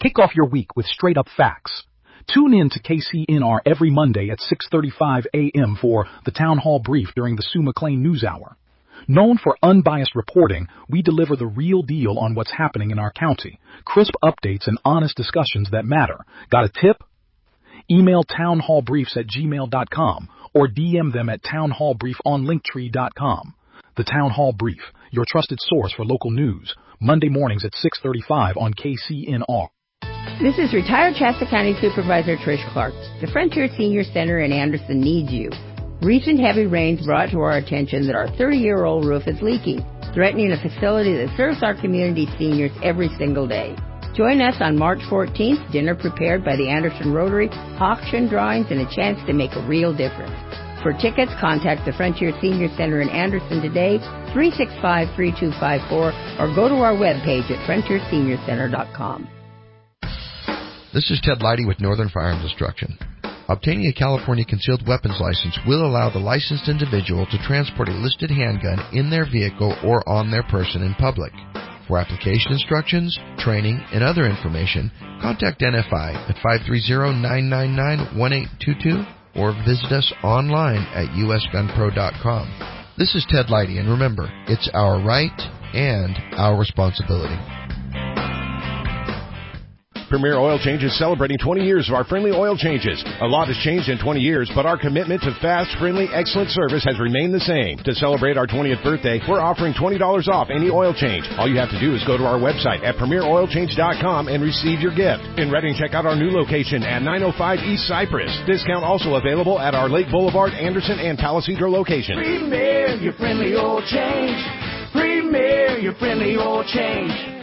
Kick off your week with straight-up facts. Tune in to KCNR every Monday at 6:35 a.m. for the Town Hall Brief during the Sue McLean News Hour. Known for unbiased reporting, we deliver the real deal on what's happening in our county, crisp updates and honest discussions that matter. Got a tip? Email townhallbriefs@gmail.com or DM them at townhallbrief on linktree.com. The Town Hall Brief, your trusted source for local news, Monday mornings at 6:35 on KCNR. This is retired Shasta County Supervisor Trish Clark. The Frontier Senior Center in Anderson needs you. Recent heavy rains brought to our attention that our 30-year-old roof is leaking, threatening a facility that serves our community seniors every single day. Join us on March 14th, dinner prepared by the Anderson Rotary, auction drawings, and a chance to make a real difference. For tickets, contact the Frontier Senior Center in Anderson today, 365-3254, or go to our webpage at frontierseniorcenter.com. This is Ted Leidy with Northern Firearms Instruction. Obtaining a California concealed weapons license will allow the licensed individual to transport a listed handgun in their vehicle or on their person in public. For application instructions, training, and other information, contact NFI at 530-999-1822 or visit us online at usgunpro.com. This is Ted Leidy, and remember, it's our right and our responsibility. Premier Oil Change is celebrating 20 years of our friendly oil changes. A lot has changed in 20 years, but our commitment to fast, friendly, excellent service has remained the same. To celebrate our 20th birthday, we're offering $20 off any oil change. All you have to do is go to our website at premieroilchange.com and receive your gift. In Redding, check out our new location at 905 East Cypress. Discount also available at our Lake Boulevard, Anderson, and Palisadro locations. Premier, your friendly oil change. Premier, your friendly oil change.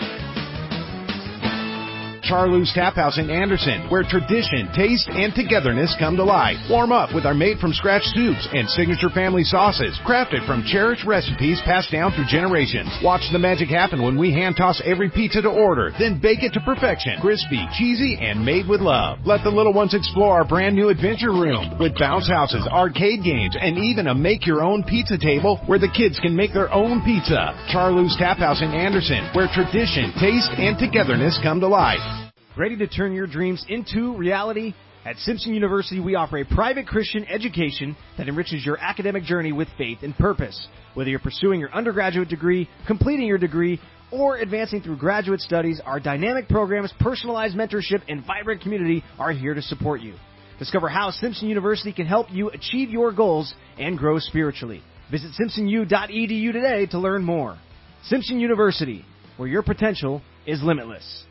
Charlou's Tap House in Anderson, where tradition, taste, and togetherness come to life. Warm up with our made-from-scratch soups and signature family sauces, crafted from cherished recipes passed down through generations. Watch the magic happen when we hand-toss every pizza to order, then bake it to perfection. Crispy, cheesy, and made with love. Let the little ones explore our brand-new adventure room with bounce houses, arcade games, and even a make-your-own pizza table where the kids can make their own pizza. Charlou's Tap House in Anderson, where tradition, taste, and togetherness come to life. Ready to turn your dreams into reality? At Simpson University, we offer a private Christian education that enriches your academic journey with faith and purpose. Whether you're pursuing your undergraduate degree, completing your degree, or advancing through graduate studies, our dynamic programs, personalized mentorship, and vibrant community are here to support you. Discover how Simpson University can help you achieve your goals and grow spiritually. Visit simpsonu.edu today to learn more. Simpson University, where your potential is limitless.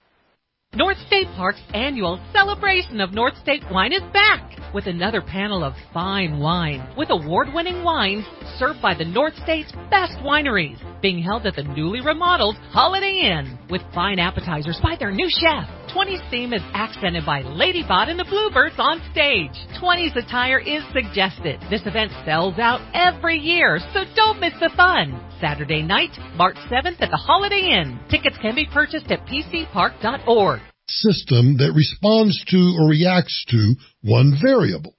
North State Park's annual celebration of North State wine is back with another panel of fine wine with award-winning wines served by the North State's best wineries, being held at the newly remodeled Holiday Inn with fine appetizers by their new chef. 20's theme is accented by Lady Bot and the Bluebirds on stage. 20's attire is suggested. This event sells out every year, so don't miss the fun. Saturday night, March 7th at the Holiday Inn. Tickets can be purchased at pcpark.org. System that responds to or reacts to one variable.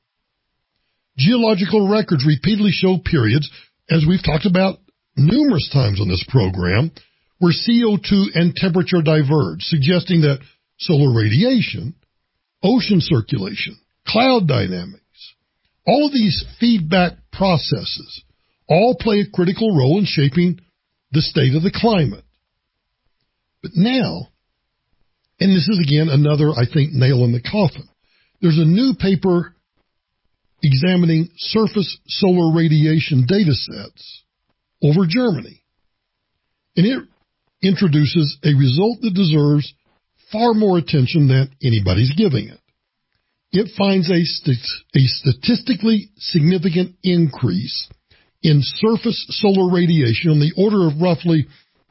Geological records repeatedly show periods, as we've talked about numerous times on this program, where CO2 and temperature diverge, suggesting that solar radiation, ocean circulation, cloud dynamics, all of these feedback processes all play a critical role in shaping the state of the climate. But now, and this is again another, I think, nail in the coffin, there's a new paper examining surface solar radiation data sets over Germany. And it introduces a result that deserves far more attention than anybody's giving it. It finds a statistically significant increase in surface solar radiation on the order of roughly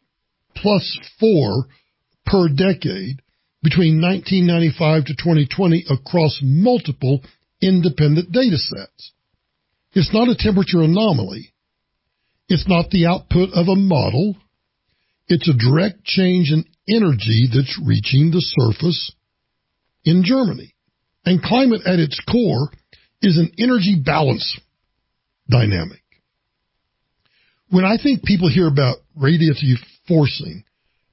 +4 per decade between 1995 to 2020 across multiple independent data sets. It's not a temperature anomaly. It's not the output of a model. It's a direct change in energy that's reaching the surface in Germany. And climate at its core is an energy balance dynamic. When I think people hear about radiative forcing,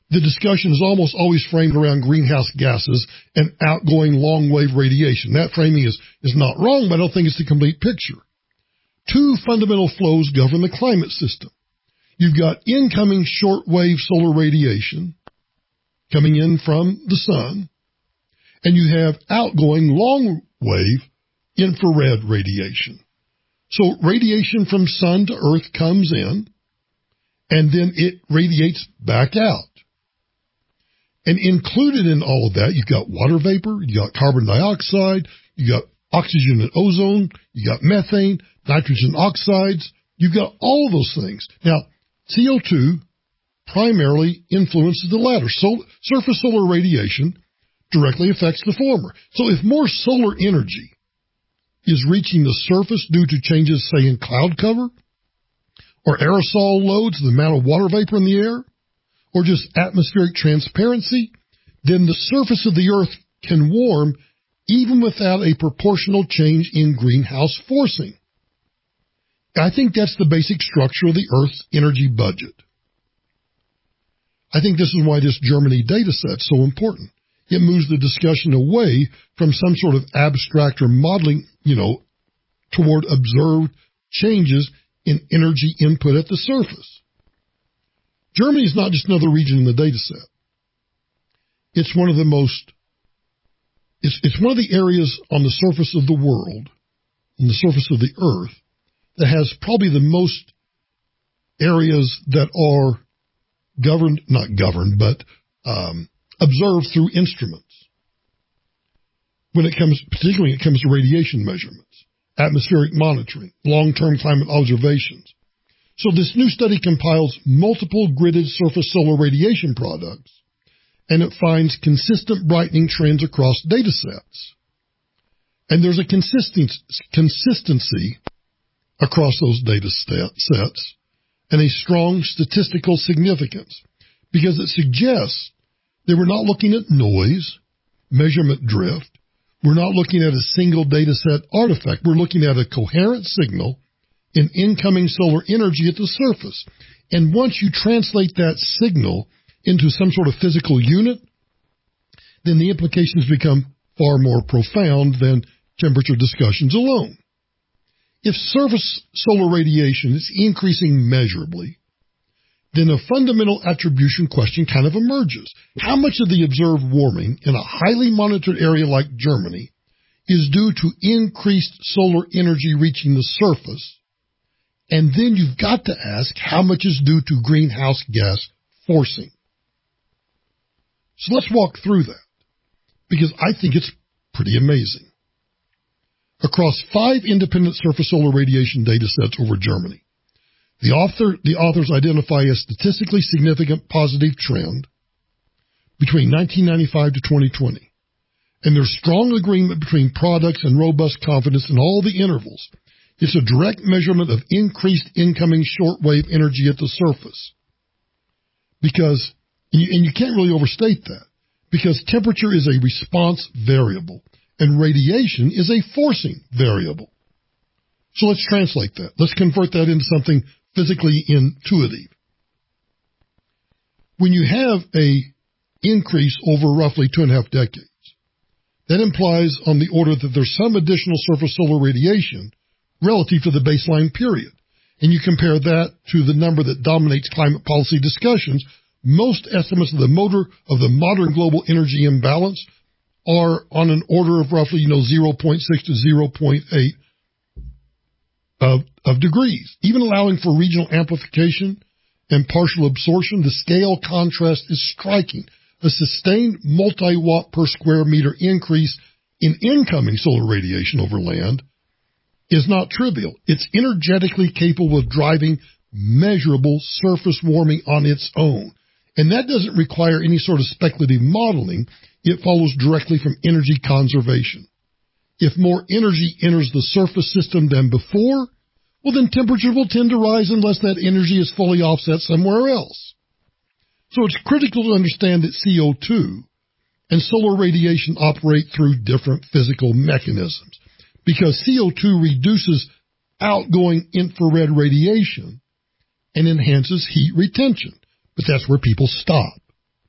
the discussion is almost always framed around greenhouse gases and outgoing long-wave radiation. That framing is not wrong, but I don't think it's the complete picture. Two fundamental flows govern the climate system. You've got incoming short-wave solar radiation coming in from the sun, and you have outgoing long-wave infrared radiation. So radiation from sun to earth comes in, and then it radiates back out. And included in all of that, you've got water vapor, you got carbon dioxide, you got oxygen and ozone, you got methane, nitrogen oxides, you've got all of those things. Now, CO2 primarily influences the latter. Surface solar radiation directly affects the former. So if more solar energy is reaching the surface due to changes, say, in cloud cover, or aerosol loads, the amount of water vapor in the air, or just atmospheric transparency, then the surface of the Earth can warm even without a proportional change in greenhouse forcing. I think that's the basic structure of the Earth's energy budget. I think this is why this Germany data set is so important. It moves the discussion away from some sort of abstract or modeling, toward observed changes in energy input at the surface. Germany is not just another region in the data set. It's one of the it's one of the areas on the surface of the world, on the surface of the Earth, that has probably the most areas that are observed through instruments. Particularly when it comes to radiation measurements, atmospheric monitoring, long-term climate observations. So this new study compiles multiple gridded surface solar radiation products, and it finds consistent brightening trends across data sets. And there's a consistency across those data sets and a strong statistical significance, because it suggests that we're not looking at noise, measurement drift. We're not looking at a single data set artifact. We're looking at a coherent signal in incoming solar energy at the surface. And once you translate that signal into some sort of physical unit, then the implications become far more profound than temperature discussions alone. If surface solar radiation is increasing measurably, then a fundamental attribution question kind of emerges. How much of the observed warming in a highly monitored area like Germany is due to increased solar energy reaching the surface? And then you've got to ask how much is due to greenhouse gas forcing. So let's walk through that, because I think it's pretty amazing. Across 5 independent surface solar radiation data sets over Germany, the authors identify a statistically significant positive trend between 1995 to 2020. And there's strong agreement between products and robust confidence in all the intervals. It's a direct measurement of increased incoming shortwave energy at the surface. Because, and you can't really overstate that, because temperature is a response variable and radiation is a forcing variable. So let's translate that. Let's convert that into something physically intuitive. When you have a increase over roughly 2.5 decades, that implies on the order that there's some additional surface solar radiation relative to the baseline period. And you compare that to the number that dominates climate policy discussions, most estimates of the modern global energy imbalance are on an order of roughly, 0.6 to 0.8 of degrees. Even allowing for regional amplification and partial absorption, the scale contrast is striking. A sustained multi-watt per square meter increase in incoming solar radiation over land is not trivial. It's energetically capable of driving measurable surface warming on its own. And that doesn't require any sort of speculative modeling. It follows directly from energy conservation. If more energy enters the surface system than before, well, then temperature will tend to rise unless that energy is fully offset somewhere else. So it's critical to understand that CO2 and solar radiation operate through different physical mechanisms, because CO2 reduces outgoing infrared radiation and enhances heat retention. But that's where people stop.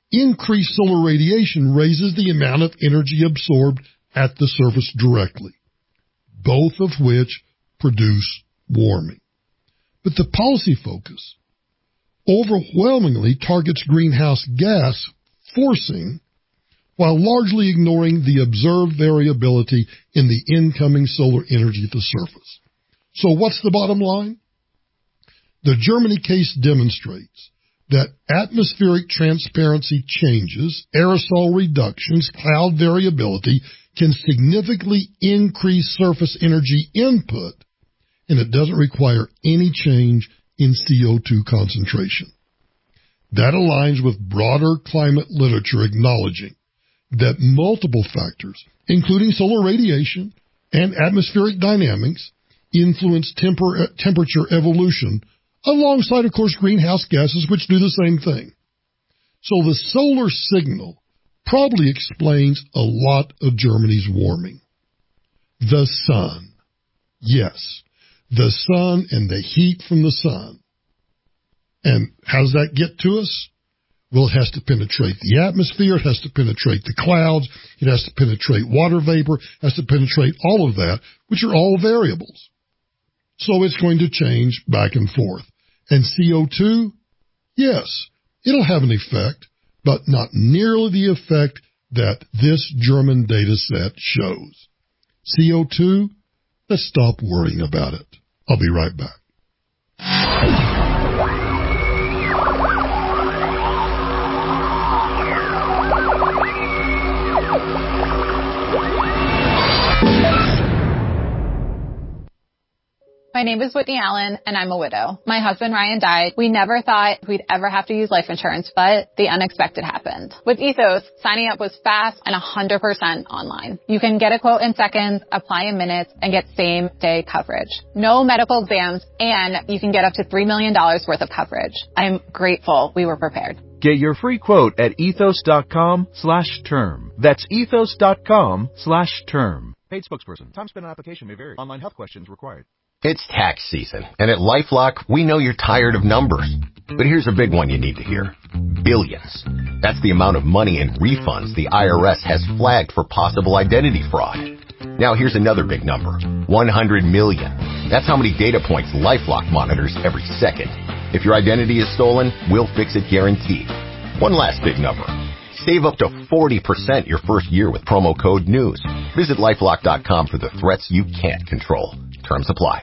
Increased solar radiation raises the amount of energy absorbed at the surface directly, both of which produce warming. But the policy focus overwhelmingly targets greenhouse gas forcing while largely ignoring the observed variability in the incoming solar energy at the surface. So what's the bottom line? The Germany case demonstrates that atmospheric transparency changes, aerosol reductions, cloud variability can significantly increase surface energy input, and it doesn't require any change in CO2 concentration. That aligns with broader climate literature acknowledging that multiple factors, including solar radiation and atmospheric dynamics, influence temperature evolution, alongside, of course, greenhouse gases, which do the same thing. So the solar signal probably explains a lot of Germany's warming. The sun. Yes, the sun and the heat from the sun. And how does that get to us? Well, it has to penetrate the atmosphere, it has to penetrate the clouds, it has to penetrate water vapor, it has to penetrate all of that, which are all variables. So it's going to change back and forth. And CO2, yes, it'll have an effect, but not nearly the effect that this German data set shows. CO2, let's stop worrying about it. I'll be right back. My name is Whitney Allen, and I'm a widow. My husband, Ryan, died. We never thought we'd ever have to use life insurance, but the unexpected happened. With Ethos, signing up was fast and 100% online. You can get a quote in seconds, apply in minutes, and get same-day coverage. No medical exams, and you can get up to $3 million worth of coverage. I'm grateful we were prepared. Get your free quote at ethos.com/term. That's ethos.com/term. Paid spokesperson. Time spent on application may vary. Online health questions required. It's tax season, and at LifeLock, we know you're tired of numbers. But here's a big one you need to hear. Billions. That's the amount of money in refunds the IRS has flagged for possible identity fraud. Now here's another big number. 100 million. That's how many data points LifeLock monitors every second. If your identity is stolen, we'll fix it guaranteed. One last big number. Save up to 40% your first year with promo code NEWS. Visit LifeLock.com for the threats you can't control. Terms apply.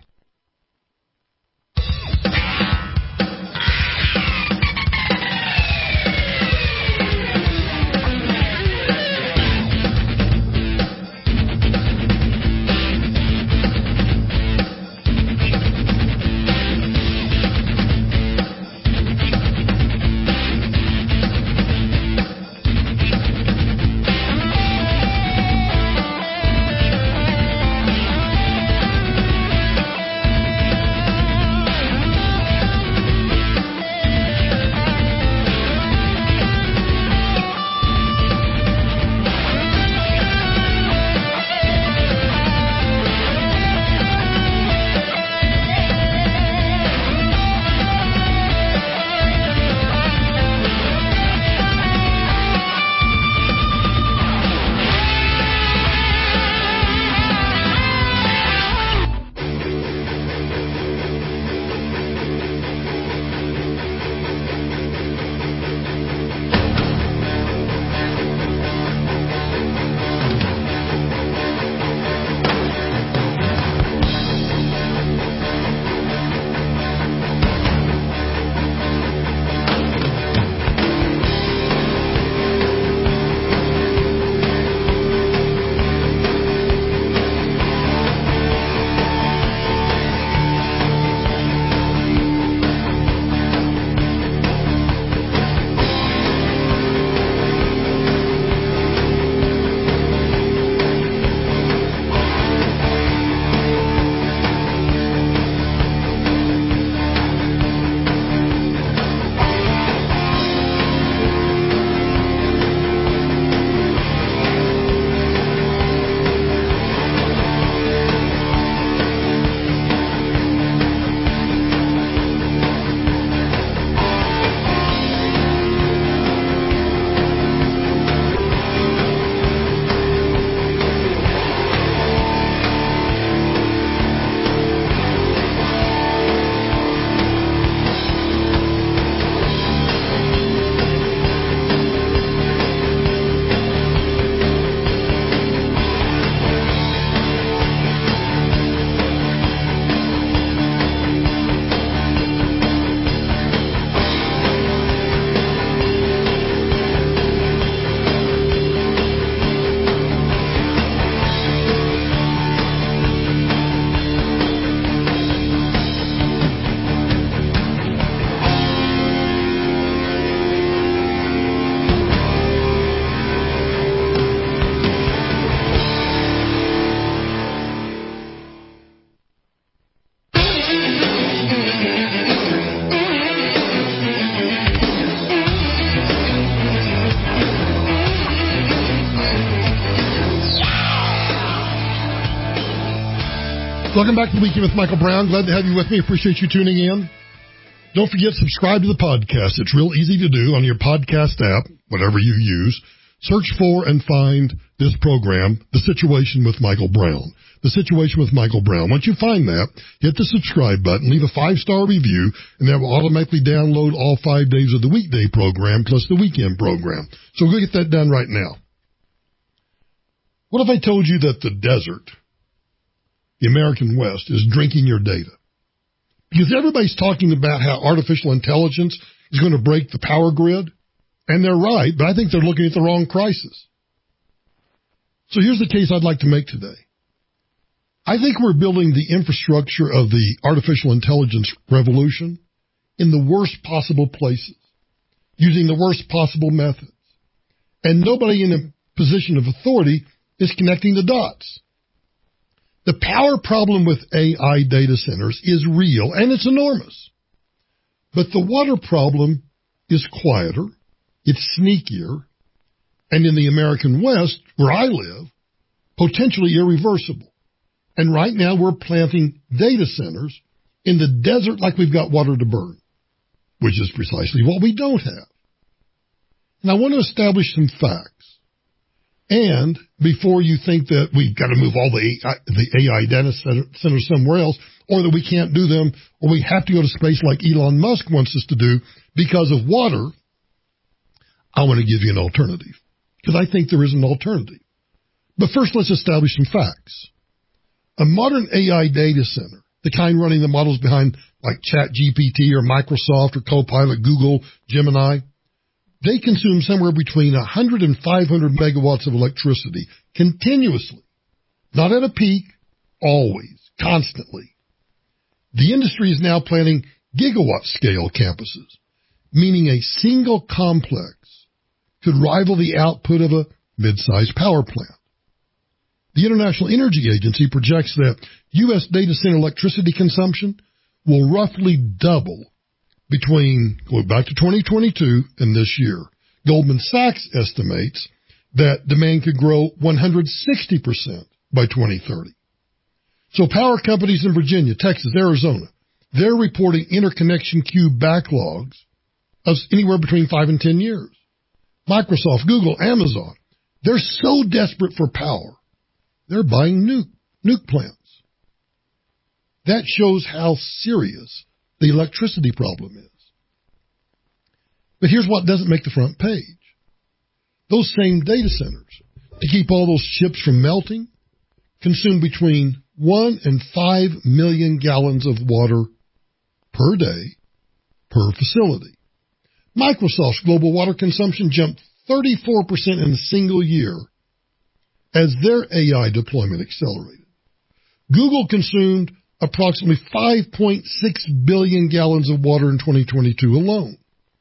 Welcome back to the Weekend with Michael Brown. Glad to have you with me. Appreciate you tuning in. Don't forget, subscribe to the podcast. It's real easy to do on your podcast app, whatever you use. Search for and find this program, The Situation with Michael Brown. The Situation with Michael Brown. Once you find that, hit the subscribe button, leave a 5-star review, and that will automatically download all 5 days of the weekday program plus the weekend program. So we'll get that done right now. What if I told you that the desert, the American West, is drinking your data? Because everybody's talking about how artificial intelligence is going to break the power grid, and they're right, but I think they're looking at the wrong crisis. So here's the case I'd like to make today. I think we're building the infrastructure of the artificial intelligence revolution in the worst possible places, using the worst possible methods. And nobody in a position of authority is connecting the dots. The power problem with AI data centers is real, and it's enormous. But the water problem is quieter, it's sneakier, and in the American West, where I live, potentially irreversible. And right now we're planting data centers in the desert like we've got water to burn, which is precisely what we don't have. And I want to establish some facts. And before you think that we've got to move all the AI data centers somewhere else, or that we can't do them, or we have to go to space like Elon Musk wants us to do because of water, I want to give you an alternative, because I think there is an alternative. But first, let's establish some facts. A modern AI data center, the kind running the models behind like ChatGPT or Microsoft or Copilot, Google, Gemini, they consume somewhere between 100 and 500 megawatts of electricity continuously. Not at a peak, always, constantly. The industry is now planning gigawatt-scale campuses, meaning a single complex could rival the output of a mid-sized power plant. The International Energy Agency projects that U.S. data center electricity consumption will roughly double between going back to 2022 and this year. Goldman Sachs estimates that demand could grow 160% by 2030. So power companies in Virginia, Texas, Arizona, they're reporting interconnection queue backlogs of anywhere between 5 and 10 years. Microsoft, Google, Amazon, they're so desperate for power, they're buying nuke plants. That shows how serious the electricity problem is. But here's what doesn't make the front page. Those same data centers, to keep all those ships from melting, consume between 1 and 5 million gallons of water per day per facility. Microsoft's global water consumption jumped 34% in a single year as their AI deployment accelerated. Google consumed approximately 5.6 billion gallons of water in 2022 alone.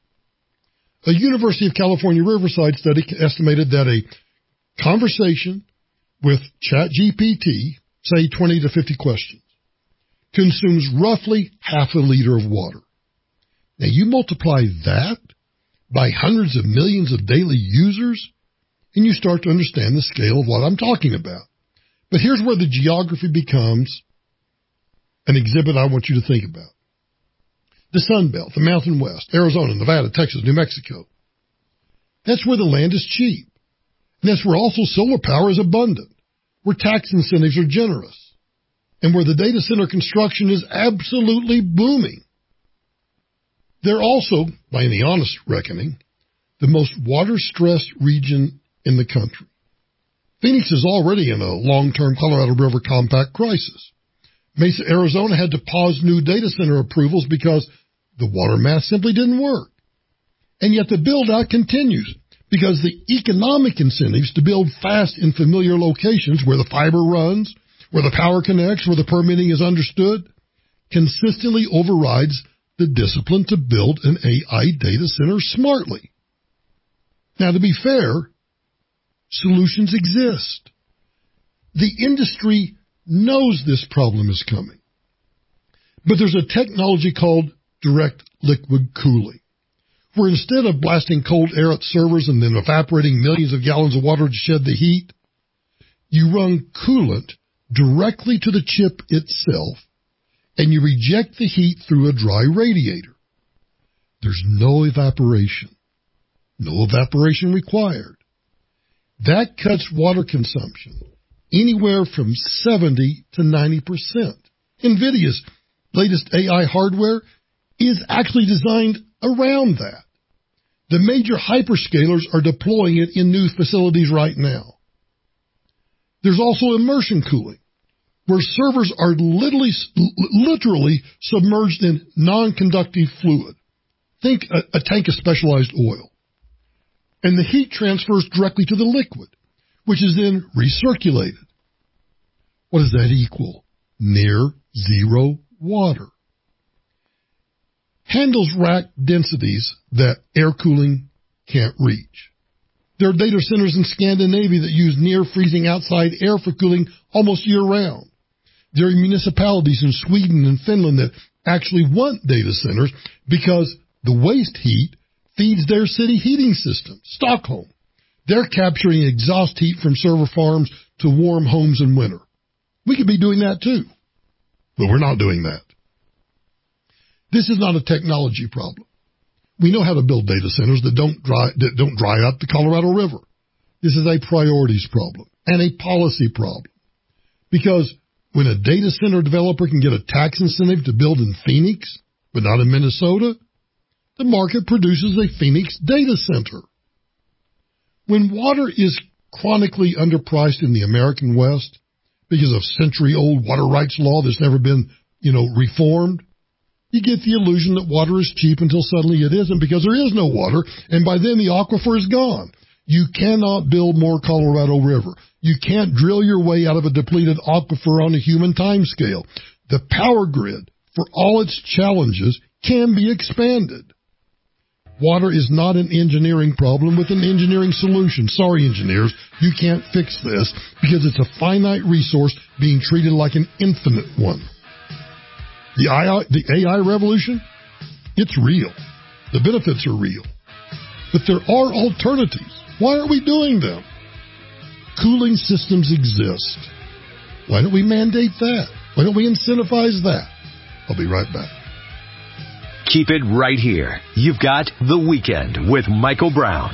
A University of California Riverside study estimated that a conversation with ChatGPT, say 20 to 50 questions, consumes roughly half a liter of water. Now you multiply that by hundreds of millions of daily users, and you start to understand the scale of what I'm talking about. But here's where the geography becomes an exhibit I want you to think about. The Sun Belt, the Mountain West, Arizona, Nevada, Texas, New Mexico. That's where the land is cheap. And that's where also solar power is abundant, where tax incentives are generous, and where the data center construction is absolutely booming. They're also, by any honest reckoning, the most water-stressed region in the country. Phoenix is already in a long-term Colorado River compact crisis. Mesa, Arizona had to pause new data center approvals because the water math simply didn't work. And yet the build-out continues because the economic incentives to build fast in familiar locations where the fiber runs, where the power connects, where the permitting is understood, consistently overrides the discipline to build an AI data center smartly. Now, to be fair, solutions exist. The industry knows this problem is coming. But there's a technology called direct liquid cooling, where instead of blasting cold air at servers and then evaporating millions of gallons of water to shed the heat, you run coolant directly to the chip itself, and you reject the heat through a dry radiator. There's no evaporation. No evaporation required. That cuts water consumption anywhere from 70 to 90%. NVIDIA's latest AI hardware is actually designed around that. The major hyperscalers are deploying it in new facilities right now. There's also immersion cooling, where servers are literally submerged in non-conductive fluid. Think a tank of specialized oil. And the heat transfers directly to the liquid, which is then recirculated. What does that equal? Near zero water. Handles rack densities that air cooling can't reach. There are data centers in Scandinavia that use near freezing outside air for cooling almost year-round. There are municipalities in Sweden and Finland that actually want data centers because the waste heat feeds their city heating system. Stockholm. They're capturing exhaust heat from server farms to warm homes in winter. We could be doing that too, but we're not doing that. This is not a technology problem. We know how to build data centers that don't dry up the Colorado River. This is a priorities problem and a policy problem. Because when a data center developer can get a tax incentive to build in Phoenix, but not in Minnesota, the market produces a Phoenix data center. When water is chronically underpriced in the American West because of century-old water rights law that's never been, reformed, you get the illusion that water is cheap until suddenly it isn't because there is no water, and by then the aquifer is gone. You cannot build more Colorado River. You can't drill your way out of a depleted aquifer on a human timescale. The power grid, for all its challenges, can be expanded. Water is not an engineering problem with an engineering solution. Sorry, engineers, you can't fix this because it's a finite resource being treated like an infinite one. The AI revolution, it's real. The benefits are real. But there are alternatives. Why aren't we doing them? Cooling systems exist. Why don't we mandate that? Why don't we incentivize that? I'll be right back. Keep it right here. You've got The Weekend with Michael Brown.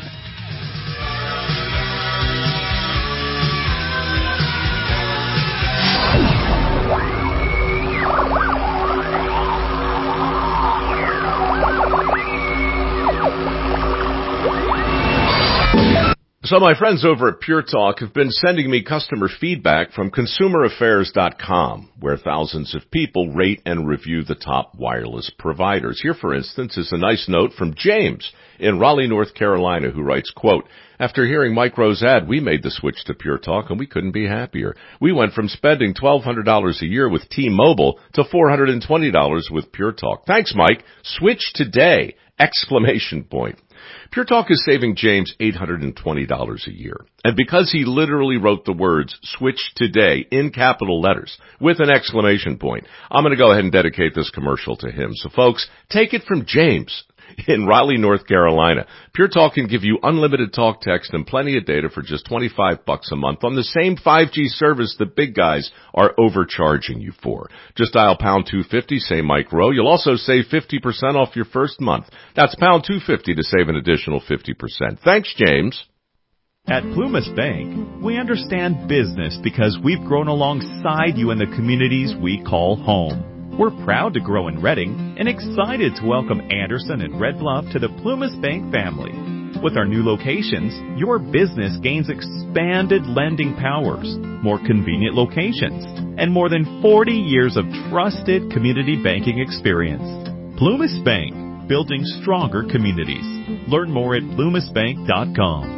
So my friends over at Pure Talk have been sending me customer feedback from ConsumerAffairs.com, where thousands of people rate and review the top wireless providers. Here, for instance, is a nice note from James in Raleigh, North Carolina, who writes, quote, "After hearing Mike Rowe's ad, we made the switch to Pure Talk, and we couldn't be happier. We went from spending $1,200 a year with T-Mobile to $420 with Pure Talk. Thanks, Mike. Switch today! Exclamation point. Pure Talk is saving James $820 a year. And because he literally wrote the words, switch today, in capital letters, with an exclamation point, I'm going to go ahead and dedicate this commercial to him. So folks, take it from James in Raleigh, North Carolina. Pure Talk can give you unlimited talk, text, and plenty of data for just $25 a month on the same 5G service the big guys are overcharging you for. Just dial pound 250, say Mike Rowe. You'll also save 50% off your first month. That's pound 250 to save an additional 50%. Thanks, James. At Plumas Bank, we understand business because we've grown alongside you in the communities we call home. We're proud to grow in Redding and excited to welcome Anderson and Red Bluff to the Plumas Bank family. With our new locations, your business gains expanded lending powers, more convenient locations, and more than 40 years of trusted community banking experience. Plumas Bank, building stronger communities. Learn more at plumasbank.com.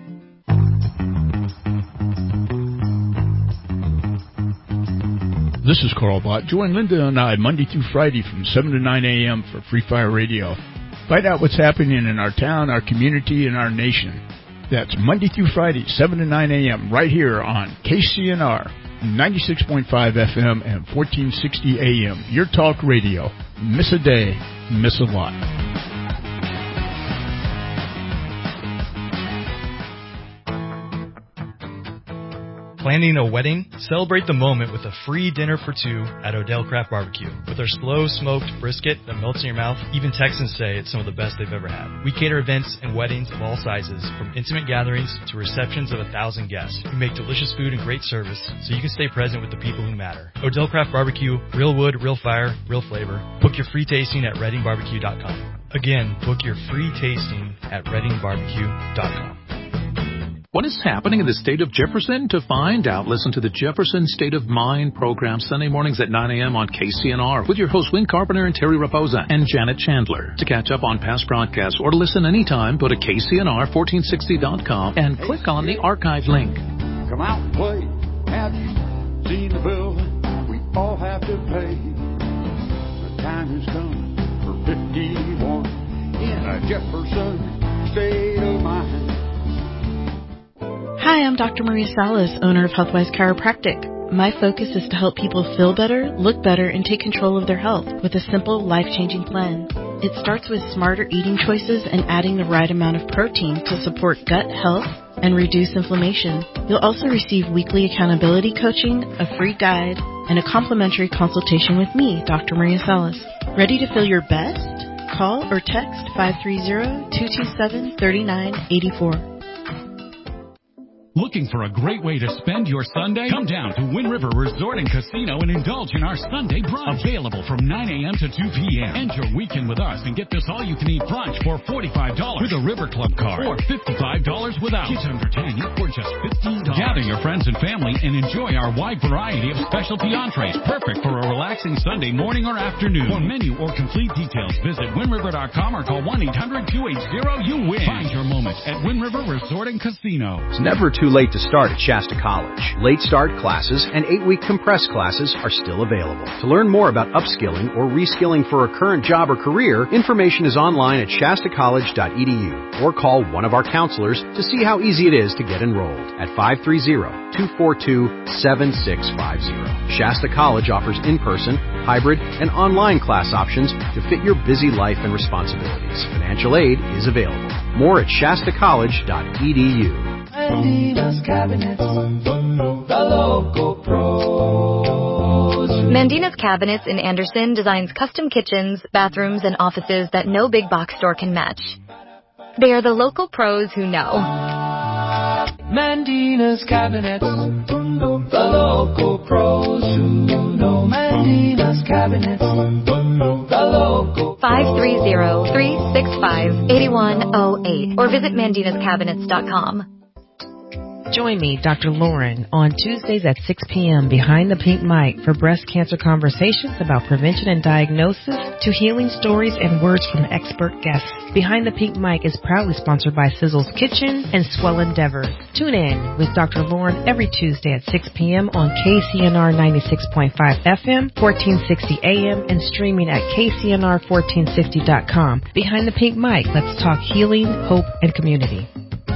This is Carl Bott. Join Linda and I Monday through Friday from 7 to 9 a.m. for Free Fire Radio. Find out what's happening in our town, our community, and our nation. That's Monday through Friday, 7 to 9 a.m. right here on KCNR, 96.5 FM and 1460 AM. Your talk radio. Miss a day, miss a lot. Planning a wedding? Celebrate the moment with a free dinner for two at Odell Craft Barbecue. With our slow smoked brisket that melts in your mouth, even Texans say it's some of the best they've ever had. We cater events and weddings of all sizes, from intimate gatherings to receptions of 1,000 guests. We make delicious food and great service so you can stay present with the people who matter. Odell Craft Barbecue, real wood, real fire, real flavor. Book your free tasting at readingbarbecue.com. Again, book your free tasting at readingbarbecue.com. What is happening in the state of Jefferson? To find out, listen to the Jefferson State of Mind program Sunday mornings at 9 a.m. on KCNR with your hosts Win Carpenter and Terry Raposa and Janet Chandler. To catch up on past broadcasts or to listen anytime, go to KCNR1460.com and click on the archive link. Come out and play. Have you seen the bill we all have to pay? The time has come for 51 in a Jefferson State of Mind. Hi, I'm Dr. Maria Salas, owner of Healthwise Chiropractic. My focus is to help people feel better, look better, and take control of their health with a simple, life-changing plan. It starts with smarter eating choices and adding the right amount of protein to support gut health and reduce inflammation. You'll also receive weekly accountability coaching, a free guide, and a complimentary consultation with me, Dr. Maria Salas. Ready to feel your best? Call or text 530-227-3984. Looking for a great way to spend your Sunday? Come down to Wind River Resort and Casino and indulge in our Sunday brunch. Available from 9 a.m. to 2 p.m. End your weekend with us and get this all-you-can-eat brunch for $45 with a River Club card or $55 without. Kids under 10 eat for just $15. Gather your friends and family and enjoy our wide variety of specialty entrees, perfect for a relaxing Sunday morning or afternoon. For menu or complete details, visit WindRiver.com or call 1-800-280-YOU-WIN. Find your moment at Wind River Resort and Casino. It's never too late to start at Shasta College. Late start classes and 8-week compressed classes are still available. To learn more about upskilling or reskilling for a current job or career, information is online at shastacollege.edu or call one of our counselors to see how easy it is to get enrolled at 530-242-7650. Shasta College offers in-person, hybrid, and online class options to fit your busy life and responsibilities. Financial aid is available. More at shastacollege.edu. Mandina's Cabinets, the local pros. Mandina's Cabinets in Anderson designs custom kitchens, bathrooms, and offices that no big box store can match. They are the local pros who know. Mandina's Cabinets, the local pros who know. Mandina's Cabinets, the local 530-365-8108 or visit mandinascabinets.com. Join me, Dr. Lauren, on Tuesdays at 6 p.m. behind the pink mic for breast cancer conversations about prevention and diagnosis to healing stories and words from expert guests. Behind the Pink Mic is proudly sponsored by Sizzle's Kitchen and Swell Endeavor. Tune in with Dr. Lauren every Tuesday at 6 p.m. on KCNR 96.5 FM, 1460 AM, and streaming at KCNR1460.com. Behind the Pink Mic, let's talk healing, hope, and community.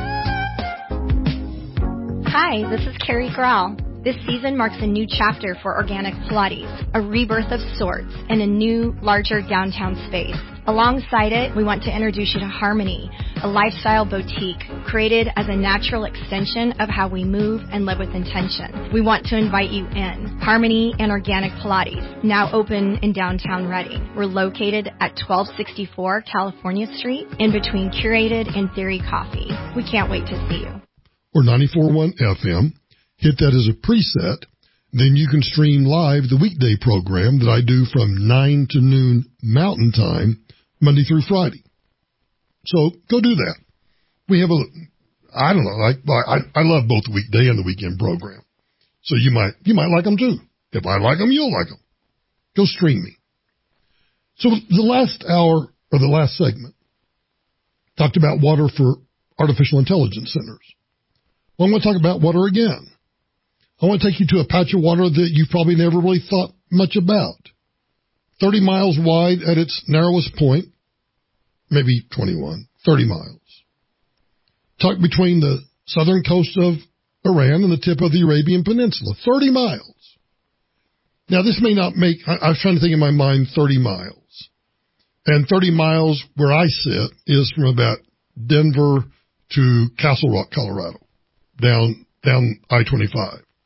Hi, this is Carrie Grawl. This season marks a new chapter for Organic Pilates, a rebirth of sorts, in a new, larger downtown space. Alongside it, we want to introduce you to Harmony, a lifestyle boutique created as a natural extension of how we move and live with intention. We want to invite you in. Harmony and Organic Pilates, now open in downtown Reading. We're located at 1264 California Street, in between Curated and Theory Coffee. We can't wait to see you. Or 94.1 FM, hit that as a preset, then you can stream live the weekday program that I do from 9 to noon Mountain Time, Monday through Friday. So go do that. We have I love both the weekday and the weekend program. So you might like them too. If I like them, you'll like them. Go stream me. So the last hour, or the last segment, talked about water for artificial intelligence centers. Well, I'm going to talk about water again. I want to take you to a patch of water that you probably never really thought much about. 30 miles wide at its narrowest point, maybe 21, 30 miles. Tucked between the southern coast of Iran and the tip of the Arabian Peninsula, 30 miles. Now, this may not make, I was trying to think in my mind 30 miles. And 30 miles where I sit is from about Denver to Castle Rock, Colorado. Down I-25.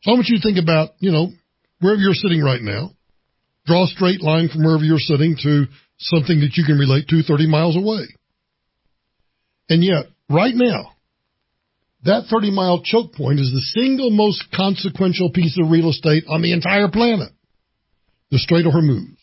So I want you to think about, wherever you're sitting right now. Draw a straight line from wherever you're sitting to something that you can relate to 30 miles away. And yet, right now, that 30-mile choke point is the single most consequential piece of real estate on the entire planet, the Strait of Hormuz.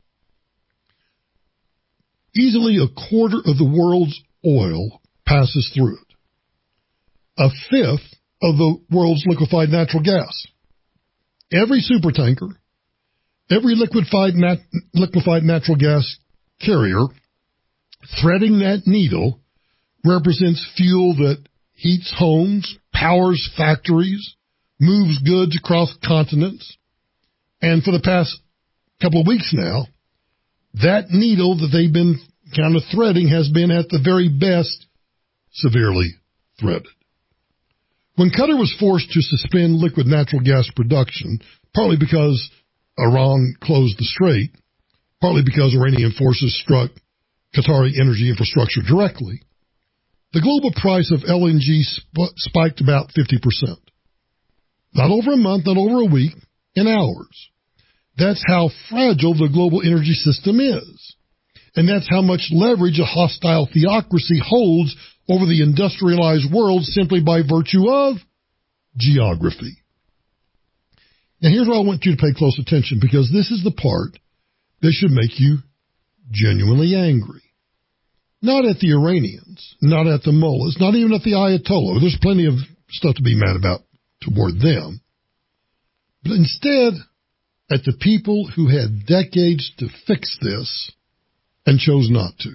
Easily a quarter of the world's oil passes through it. A fifth of the world's liquefied natural gas. Every supertanker, every liquefied natural gas carrier threading that needle represents fuel that heats homes, powers factories, moves goods across continents. And for the past couple of weeks now, that needle that they've been kind of threading has been at the very best severely threaded. When Qatar was forced to suspend liquid natural gas production, partly because Iran closed the strait, partly because Iranian forces struck Qatari energy infrastructure directly, the global price of LNG spiked about 50%. Not over a month, not over a week, in hours. That's how fragile the global energy system is. And that's how much leverage a hostile theocracy holds over the industrialized world simply by virtue of geography. Now here's where I want you to pay close attention, because this is the part that should make you genuinely angry. Not at the Iranians, not at the mullahs, not even at the Ayatollah. There's plenty of stuff to be mad about toward them. But instead, at the people who had decades to fix this and chose not to.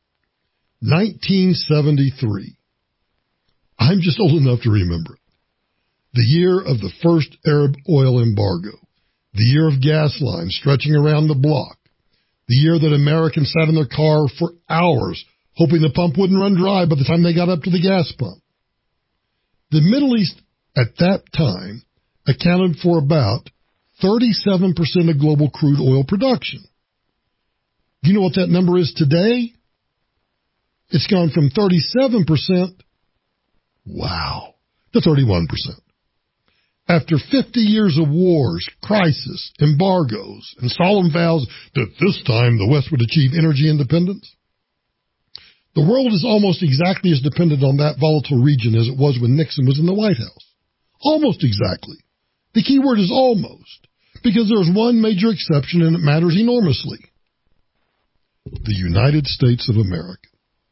1973. I'm just old enough to remember it. The year of the first Arab oil embargo. The year of gas lines stretching around the block. The year that Americans sat in their car for hours hoping the pump wouldn't run dry by the time they got up to the gas pump. The Middle East at that time accounted for about 37% of global crude oil production. Do you know what that number is today? It's gone from 37%, wow, to 31%. After 50 years of wars, crisis, embargoes, and solemn vows that this time the West would achieve energy independence, the world is almost exactly as dependent on that volatile region as it was when Nixon was in the White House. Almost exactly. The key word is almost, because there's one major exception and it matters enormously. The United States of America.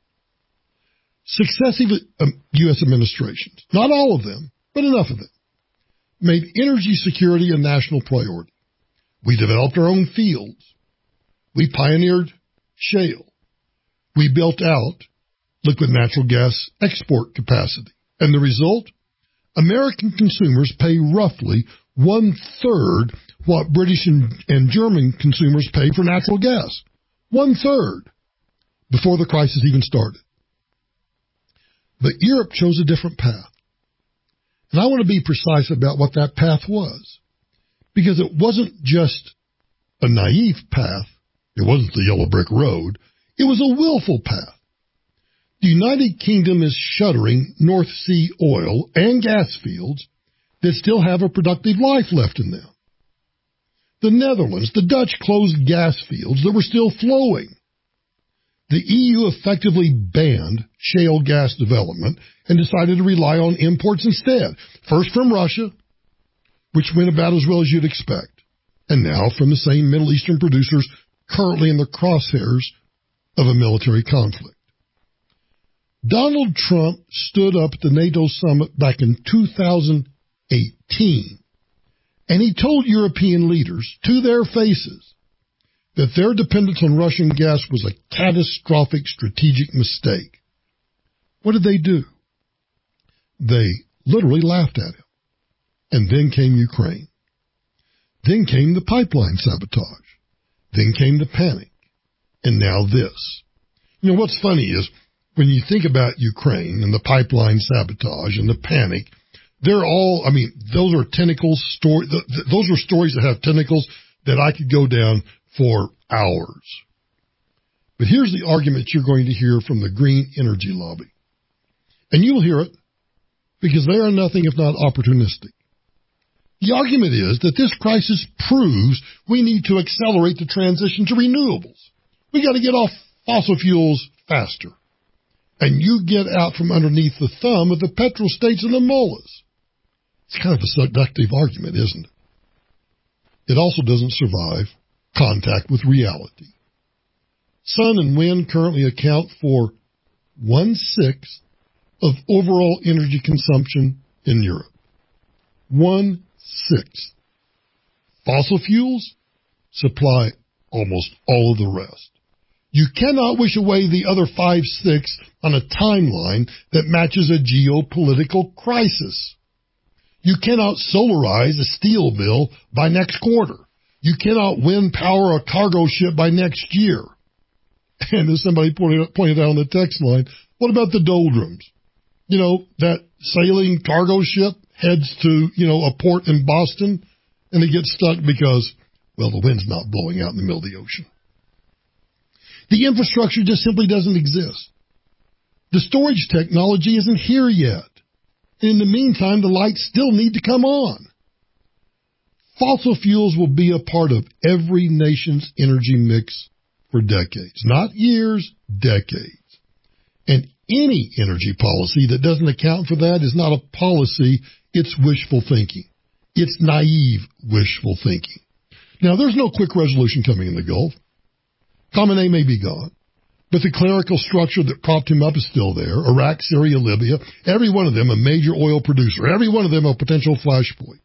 Successive U.S. administrations, not all of them, but enough of them, made energy security a national priority. We developed our own fields. We pioneered shale. We built out liquid natural gas export capacity. And the result? American consumers pay roughly 1/3 what British and German consumers pay for natural gas. 1/3 before the crisis even started. But Europe chose a different path. And I want to be precise about what that path was. Because it wasn't just a naive path. It wasn't the yellow brick road. It was a willful path. The United Kingdom is shuttering North Sea oil and gas fields that still have a productive life left in them. The Netherlands, the Dutch closed gas fields that were still flowing. The EU effectively banned shale gas development and decided to rely on imports instead. First from Russia, which went about as well as you'd expect, and now from the same Middle Eastern producers currently in the crosshairs of a military conflict. Donald Trump stood up at the NATO summit back in 2018, and he told European leaders to their faces that their dependence on Russian gas was a catastrophic strategic mistake. What did they do? They literally laughed at him. And then came Ukraine. Then came the pipeline sabotage. Then came the panic. And now this. You know, what's funny is when you think about Ukraine and the pipeline sabotage and the panic, they're all, I mean, those are tentacles, those are stories that have tentacles that I could go down for hours. But here's the argument you're going to hear from the green energy lobby. And you'll hear it because they are nothing if not opportunistic. The argument is that this crisis proves we need to accelerate the transition to renewables. We got to get off fossil fuels faster. And you get out from underneath the thumb of the petrostates and the mullahs. It's kind of a seductive argument, isn't it? It also doesn't survive contact with reality. Sun and wind currently account for 1/6 of overall energy consumption in Europe. 1/6. Fossil fuels supply almost all of the rest. You cannot wish away the other 5/6 on a timeline that matches a geopolitical crisis. You cannot solarize a steel mill by next quarter. You cannot wind power a cargo ship by next year. And as somebody pointed out on the text line, what about the doldrums? You know, that sailing cargo ship heads to, a port in Boston, and it gets stuck because, well, the wind's not blowing out in the middle of the ocean. The infrastructure just simply doesn't exist. The storage technology isn't here yet. In the meantime, the lights still need to come on. Fossil fuels will be a part of every nation's energy mix for decades. Not years, decades. And any energy policy that doesn't account for that is not a policy, it's wishful thinking. It's naive wishful thinking. Now, there's no quick resolution coming in the Gulf. Khamenei may be gone, but the clerical structure that propped him up is still there. Iraq, Syria, Libya, every one of them a major oil producer, every one of them a potential flashpoint.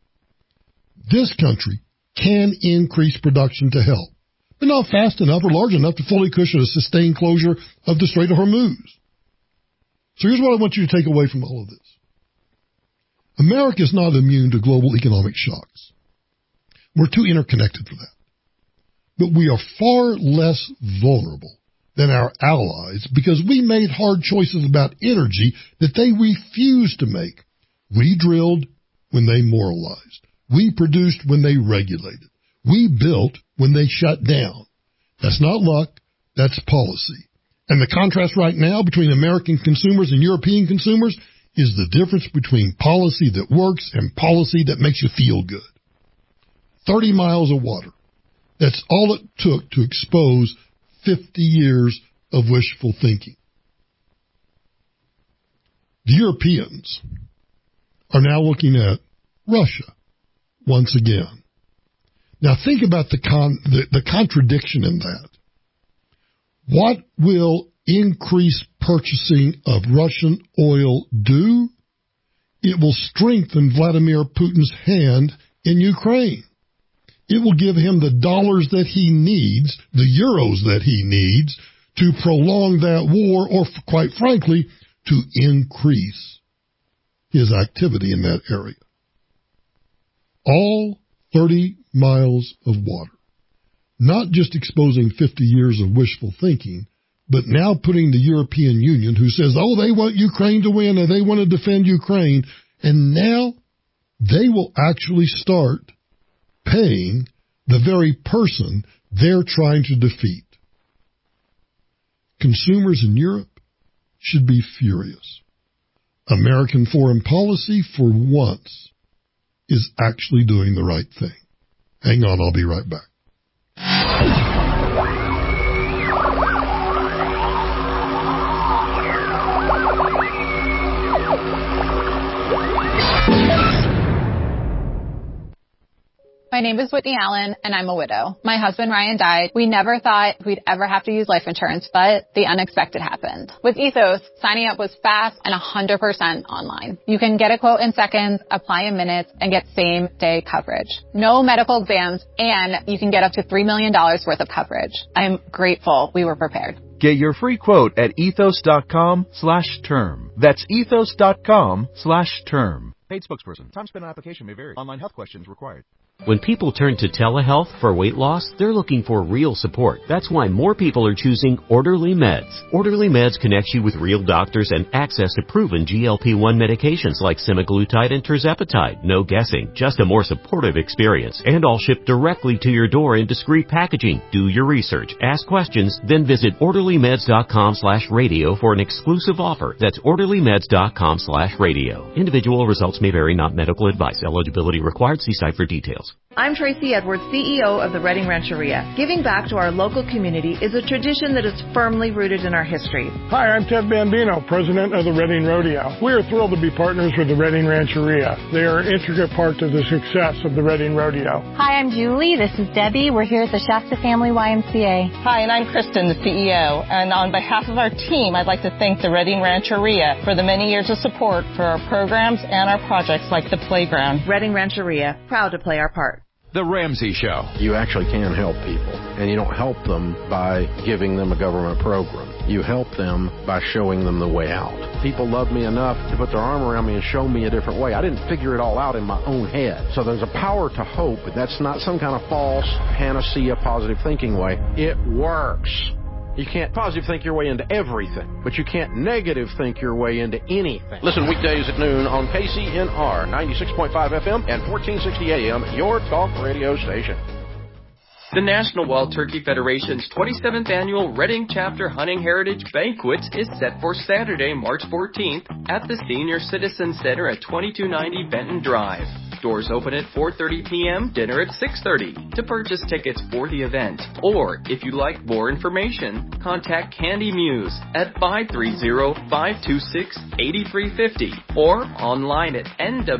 This country can increase production to help, but not fast enough or large enough to fully cushion a sustained closure of the Strait of Hormuz. So here's what I want you to take away from all of this. America is not immune to global economic shocks. We're too interconnected for that. But we are far less vulnerable than our allies because we made hard choices about energy that they refused to make. We drilled when they moralized. We produced when they regulated. We built when they shut down. That's not luck, that's policy. And the contrast right now between American consumers and European consumers is the difference between policy that works and policy that makes you feel good. 30 miles of water. That's all it took to expose 50 years of wishful thinking. The Europeans are now looking at Russia once again. Now think about the contradiction in that. What will increased purchasing of Russian oil do? It will strengthen Vladimir Putin's hand in Ukraine. It will give him the dollars that he needs, the euros that he needs, to prolong that war or, quite frankly, to increase his activity in that area. All 30 miles of water. Not just exposing 50 years of wishful thinking, but now putting the European Union, who says, oh, they want Ukraine to win and they want to defend Ukraine, and now they will actually start paying the very person they're trying to defeat. Consumers in Europe should be furious. American foreign policy, for once, is actually doing the right thing. Hang on, I'll be right back. My name is Whitney Allen, and I'm a widow. My husband, Ryan, died. We never thought we'd ever have to use life insurance, but the unexpected happened. With Ethos, signing up was fast and 100% online. You can get a quote in seconds, apply in minutes, and get same-day coverage. No medical exams, and you can get up to $3 million worth of coverage. I'm grateful we were prepared. Get your free quote at ethos.com/term. That's ethos.com/term. Paid spokesperson. Time spent on application may vary. Online health questions required. When people turn to telehealth for weight loss, they're looking for real support. That's why more people are choosing Orderly Meds. Orderly Meds connects you with real doctors and access to proven GLP-1 medications like semaglutide and tirzepatide. No guessing, just a more supportive experience. And all shipped directly to your door in discreet packaging. Do your research, ask questions, then visit orderlymeds.com/radio for an exclusive offer. That's orderlymeds.com/radio. Individual results may vary, not medical advice. Eligibility required. See site for details. I'm Tracy Edwards, CEO of the Redding Rancheria. Giving back to our local community is a tradition that is firmly rooted in our history. Hi, I'm Ted Bambino, president of the Redding Rodeo. We are thrilled to be partners with the Redding Rancheria. They are an intricate part of the success of the Redding Rodeo. Hi, I'm Julie. This is Debbie. We're here at the Shasta Family YMCA. Hi, and I'm Kristen, the CEO. And on behalf of our team, I'd like to thank the Redding Rancheria for the many years of support for our programs and our projects like the playground. Redding Rancheria, proud to play our part. The Ramsey Show. You actually can help people, and you don't help them by giving them a government program. You help them by showing them the way out. People love me enough to put their arm around me and show me a different way. I didn't figure it all out in my own head. So there's a power to hope, but that's not some kind of false panacea positive thinking way. It works. You can't positive think your way into everything, but you can't negative think your way into anything. Listen weekdays at noon on KCNR 96.5 FM and 1460 AM, your talk radio station. The National Wild Turkey Federation's 27th Annual Redding Chapter Hunting Heritage Banquet is set for Saturday, March 14th at the Senior Citizen Center at 2290 Benton Drive. Doors open at 4:30 p.m., dinner at 6:30. To purchase tickets for the event, or if you'd like more information, contact Candy Muse at 530-526-8350 or online at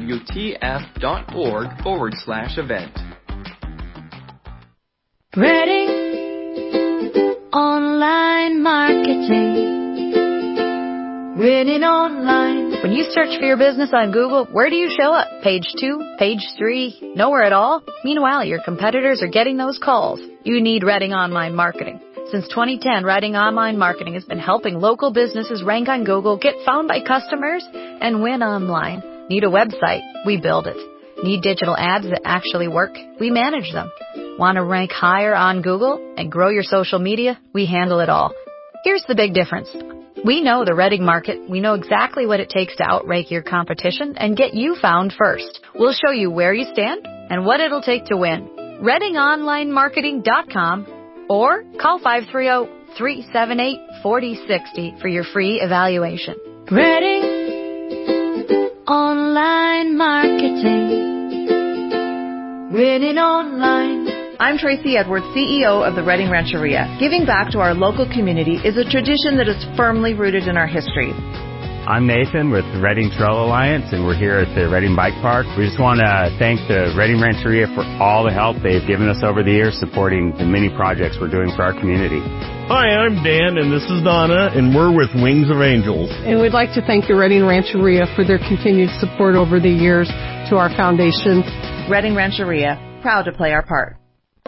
nwtf.org/event. Redding Online Marketing. Redding Online. When you search for your business on Google, where do you show up? Page 2? Page 3? Nowhere at all? Meanwhile, your competitors are getting those calls. You need Redding Online Marketing. Since 2010, Redding Online Marketing has been helping local businesses rank on Google, get found by customers, and win online. Need a website? We build it. Need digital ads that actually work? We manage them. Want to rank higher on Google and grow your social media? We handle it all. Here's the big difference. We know the Redding market. We know exactly what it takes to outrank your competition and get you found first. We'll show you where you stand and what it'll take to win. ReddingOnlineMarketing.com or call 530-378-4060 for your free evaluation. Redding Online Marketing. Redding Online. I'm Tracy Edwards, CEO of the Redding Rancheria. Giving back to our local community is a tradition that is firmly rooted in our history. I'm Nathan with the Redding Trail Alliance, and we're here at the Redding Bike Park. We just want to thank the Redding Rancheria for all the help they've given us over the years supporting the many projects we're doing for our community. Hi, I'm Dan, and this is Donna, and we're with Wings of Angels. And we'd like to thank the Redding Rancheria for their continued support over the years to our foundation. Redding Rancheria, proud to play our part.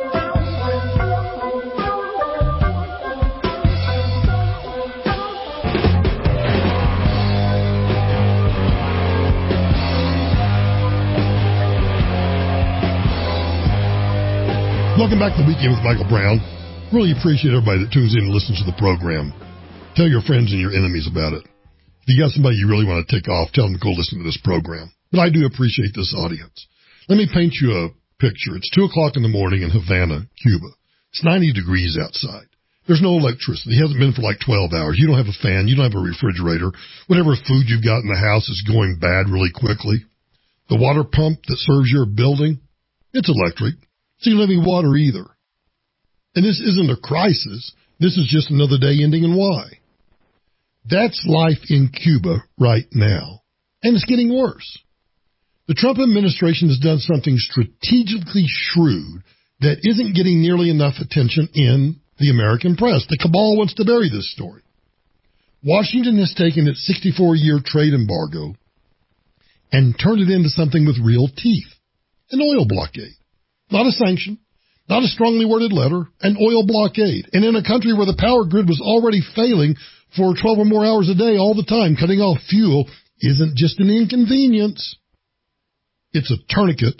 Welcome back to the Weekend with Michael Brown. Really appreciate everybody that tunes in and listens to the program. Tell your friends and your enemies about it. If you got somebody you really want to tick off, tell them to go listen to this program. But I do appreciate this audience. Let me paint you a picture. It's 2 o'clock in the morning in Havana, Cuba. It's 90 degrees outside. There's no electricity. It hasn't been for like 12 hours. You don't have a fan. You don't have a refrigerator. Whatever food you've got in the house is going bad really quickly. The water pump that serves your building, it's electric. It's not living water either. And this isn't a crisis. This is just another day ending in Y. That's life in Cuba right now. And it's getting worse. The Trump administration has done something strategically shrewd that isn't getting nearly enough attention in the American press. The cabal wants to bury this story. Washington has taken its 64-year trade embargo and turned it into something with real teeth. An oil blockade. Not a sanction, not a strongly worded letter, an oil blockade. And in a country where the power grid was already failing for 12 or more hours a day all the time, cutting off fuel isn't just an inconvenience. It's a tourniquet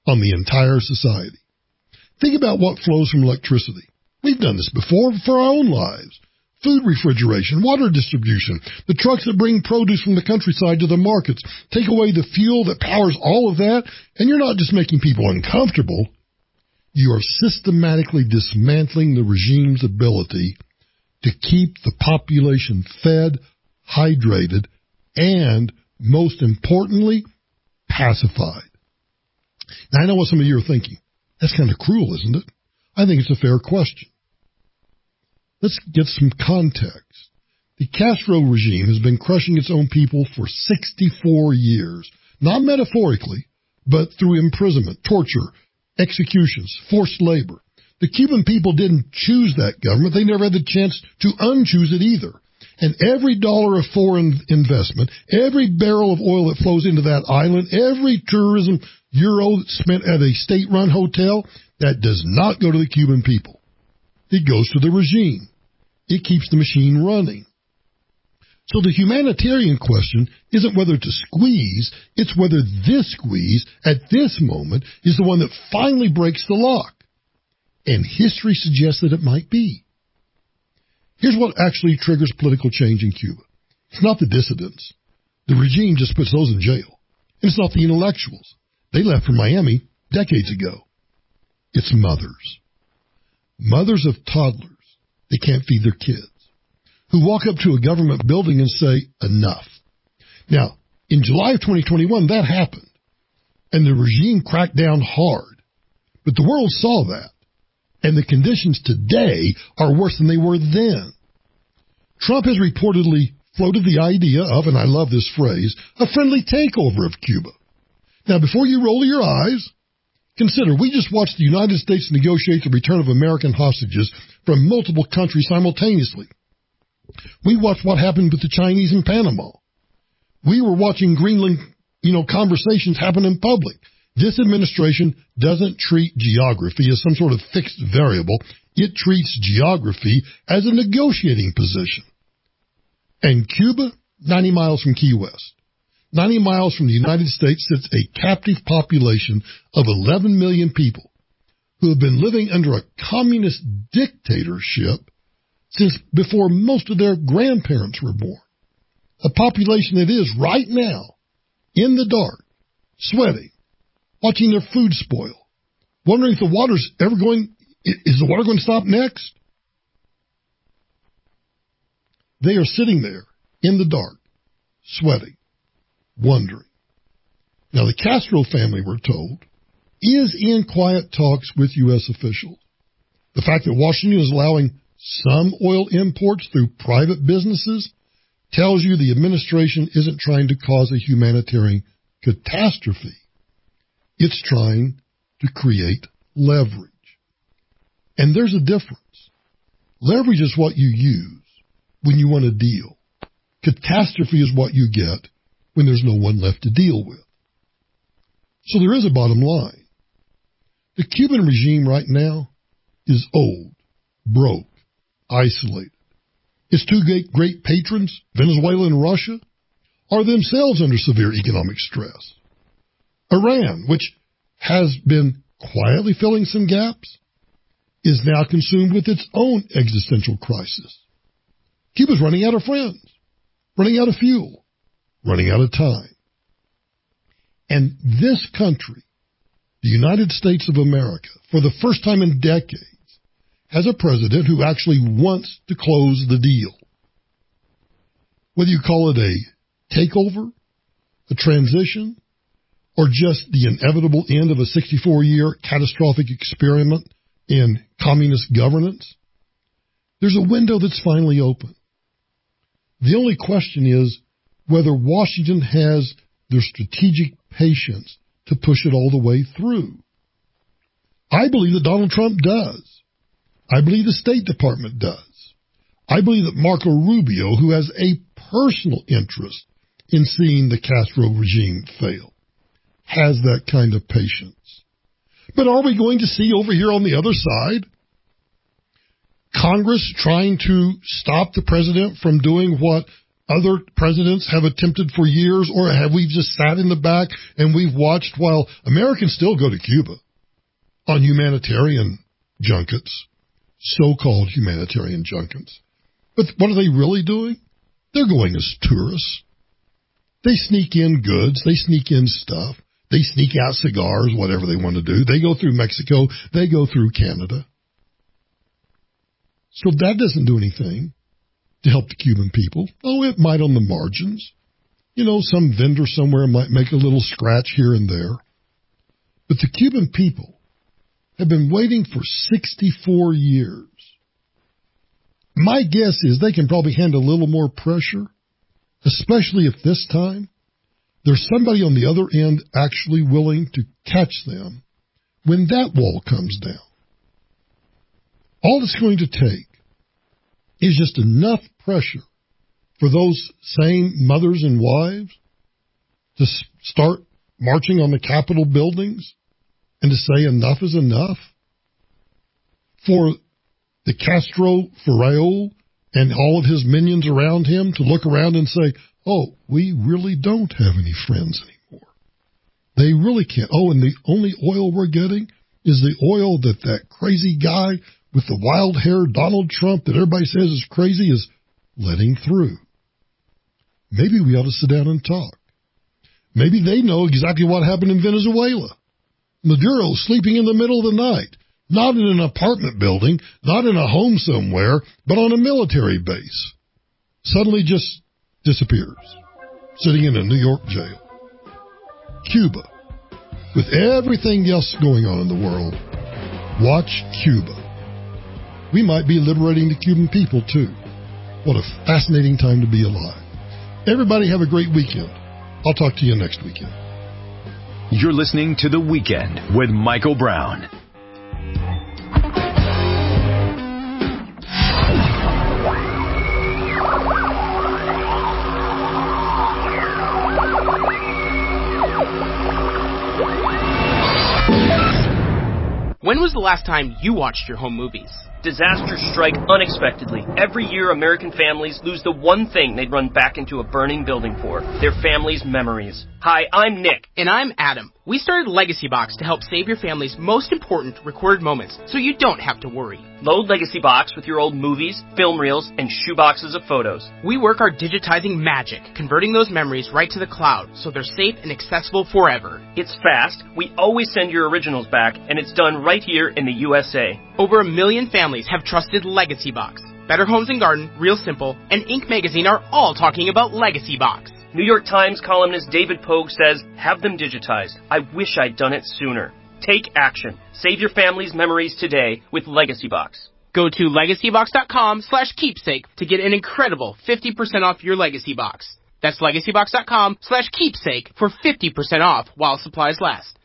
on the entire society. Think about what flows from electricity. We've done this before for our own lives. Food refrigeration, water distribution, the trucks that bring produce from the countryside to the markets, take away the fuel that powers all of that, and you're not just making people uncomfortable, you are systematically dismantling the regime's ability to keep the population fed, hydrated, and, most importantly, pacified. Now, I know what some of you are thinking. That's kind of cruel, isn't it? I think it's a fair question. Let's get some context. The Castro regime has been crushing its own people for 64 years, not metaphorically, but through imprisonment, torture, executions, forced labor. The Cuban people didn't choose that government. They never had the chance to unchoose it either. And every dollar of foreign investment, every barrel of oil that flows into that island, every tourism euro spent at a state-run hotel, that does not go to the Cuban people. It goes to the regime. It keeps the machine running. So the humanitarian question isn't whether to squeeze, it's whether this squeeze at this moment is the one that finally breaks the lock. And history suggests that it might be. Here's what actually triggers political change in Cuba. It's not the dissidents. The regime just puts those in jail. And it's not the intellectuals. They left for Miami decades ago. It's mothers. Mothers of toddlers. They can't feed their kids, who walk up to a government building and say, enough. Now, in July of 2021, that happened, and the regime cracked down hard. But the world saw that, and the conditions today are worse than they were then. Trump has reportedly floated the idea of, and I love this phrase, a friendly takeover of Cuba. Now, before you roll your eyes, consider, we just watched the United States negotiate the return of American hostages from multiple countries simultaneously. We watched what happened with the Chinese in Panama. We were watching Greenland, conversations happen in public. This administration doesn't treat geography as some sort of fixed variable. It treats geography as a negotiating position. And Cuba, 90 miles from Key West. 90 miles from the United States sits a captive population of 11 million people who have been living under a communist dictatorship since before most of their grandparents were born. A population that is right now in the dark, sweating, watching their food spoil, wondering if the water's ever is the water going to stop next? They are sitting there in the dark, sweating, wondering. Now, the Castro family, we're told, is in quiet talks with U.S. officials. The fact that Washington is allowing some oil imports through private businesses tells you the administration isn't trying to cause a humanitarian catastrophe. It's trying to create leverage. And there's a difference. Leverage is what you use when you want a deal. Catastrophe is what you get when there's no one left to deal with. So there is a bottom line. The Cuban regime right now is old, broke, isolated. Its two great patrons, Venezuela and Russia, are themselves under severe economic stress. Iran, which has been quietly filling some gaps, is now consumed with its own existential crisis. Cuba's running out of friends, running out of fuel, running out of time. And this country, the United States of America, for the first time in decades, has a president who actually wants to close the deal. Whether you call it a takeover, a transition, or just the inevitable end of a 64-year catastrophic experiment in communist governance, there's a window that's finally open. The only question is whether Washington has the strategic patience to push it all the way through. I believe that Donald Trump does. I believe the State Department does. I believe that Marco Rubio, who has a personal interest in seeing the Castro regime fail, has that kind of patience. But are we going to see over here on the other side Congress trying to stop the president from doing what other presidents have attempted for years, or have we just sat in the back and we've watched while Americans still go to Cuba on humanitarian junkets, so-called humanitarian junkets? But what are they really doing? They're going as tourists. They sneak in goods. They sneak in stuff. They sneak out cigars, whatever they want to do. They go through Mexico. They go through Canada. So that doesn't do anything to help the Cuban people. Oh, it might on the margins. You know, some vendor somewhere might make a little scratch here and there. But the Cuban people have been waiting for 64 years. My guess is they can probably handle a little more pressure, especially if this time there's somebody on the other end actually willing to catch them when that wall comes down. All it's going to take is just enough pressure for those same mothers and wives to start marching on the Capitol buildings and to say enough is enough, for the Castro for Raul and all of his minions around him to look around and say, oh, we really don't have any friends anymore. They really can't. Oh, and the only oil we're getting is the oil that crazy guy with the wild hair, Donald Trump, that everybody says is crazy, is letting through. Maybe we ought to sit down and talk. Maybe they know exactly what happened in Venezuela. Maduro sleeping in the middle of the night, not in an apartment building, not in a home somewhere, but on a military base. Suddenly just disappears, sitting in a New York jail. Cuba, with everything else going on in the world, watch Cuba. We might be liberating the Cuban people, too. What a fascinating time to be alive. Everybody have a great weekend. I'll talk to you next weekend. You're listening to The Weekend with Michael Brown. When was the last time you watched your home movies? Disasters strike unexpectedly. Every year, American families lose the one thing they'd run back into a burning building for, their family's memories. Hi, I'm Nick. And I'm Adam. We started Legacy Box to help save your family's most important recorded moments so you don't have to worry. Load Legacy Box with your old movies, film reels, and shoeboxes of photos. We work our digitizing magic, converting those memories right to the cloud so they're safe and accessible forever. It's fast, we always send your originals back, and it's done right here in the USA. Over 1 million families have trusted Legacy Box. Better Homes and Garden, Real Simple, and Inc. magazine are all talking about Legacy Box. New York Times columnist David Pogue says, have them digitized. I wish I'd done it sooner. Take action. Save your family's memories today with Legacy Box. Go to legacybox.com/keepsake to get an incredible 50% off your Legacy Box. That's legacybox.com/keepsake for 50% off while supplies last.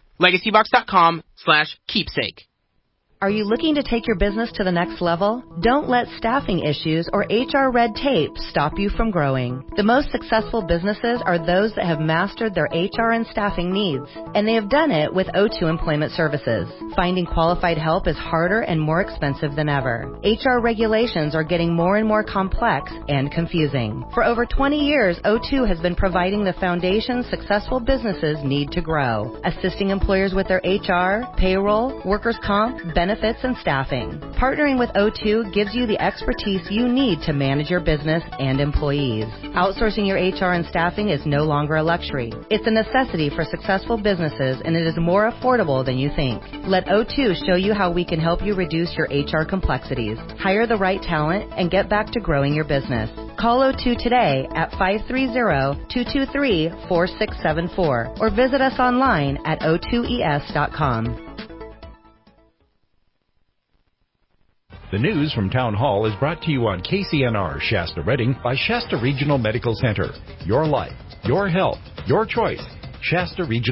legacybox.com/keepsake. Are you looking to take your business to the next level? Don't let staffing issues or HR red tape stop you from growing. The most successful businesses are those that have mastered their HR and staffing needs, and they have done it with O2 Employment Services. Finding qualified help is harder and more expensive than ever. HR regulations are getting more and more complex and confusing. For over 20 years, O2 has been providing the foundation successful businesses need to grow, assisting employers with their HR, payroll, workers' comp, benefits, and staffing. Partnering with O2 gives you the expertise you need to manage your business and employees. Outsourcing your HR and staffing is no longer a luxury. It's a necessity for successful businesses, and it is more affordable than you think. Let O2 show you how we can help you reduce your HR complexities, hire the right talent, and get back to growing your business. Call O2 today at 530-223-4674 or visit us online at o2es.com. The news from Town Hall is brought to you on KCNR Shasta Redding by Shasta Regional Medical Center. Your life, your health, your choice. Shasta Regional